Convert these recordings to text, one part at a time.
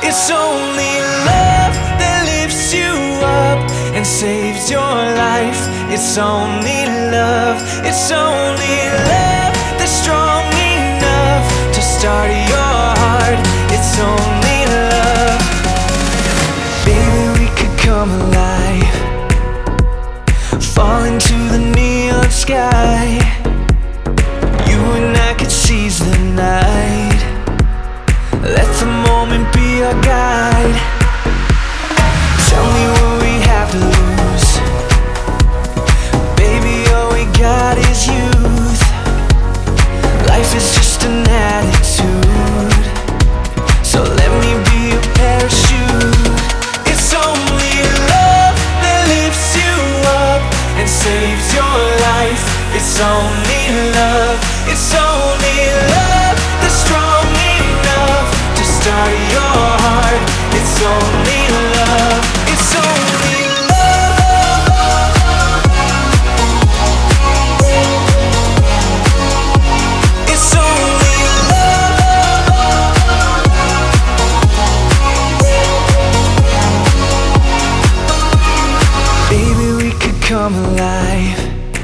It's only love that lifts you up and saves your life. It's only love. It's only love that's strong enough to start your heart. It's only love. Baby, we could come alive, fall into the neon sky. You and I could seize the night, let the moment be our guide. Tell me what we have to lose. Baby, all we got is youth. Life is just an attitude, so let me be a parachute. It's only love that lifts you up and saves your life. It's only love. It's only love that's strong enough to start your heart. It's only love. It's only love. It's only love. Baby, we could come alive,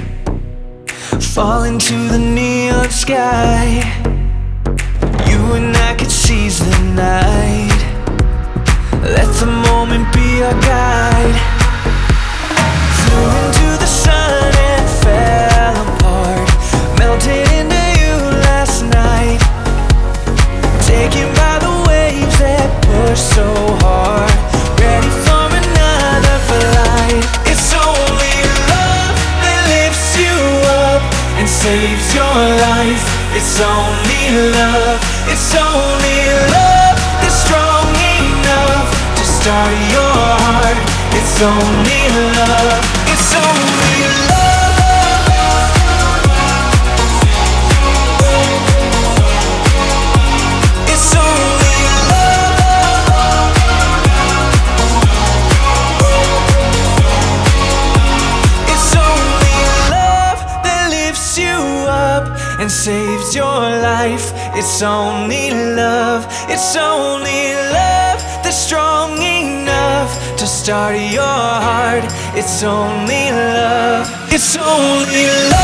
fall into the neon sky. You and I could seize the night, let the moment be our guide. Flew into the sun and fell apart, melted into you last night, taken by the waves that push so hard, ready for another flight. It's only love that lifts you up and saves your life. It's only love. It's only love that's strong enough to start your heart. It's only love. It's only love. It's only love. It's only love that lifts you up and saves your life. It's only love. It's only love that's strong enough to start your heart. It's only love. It's only love.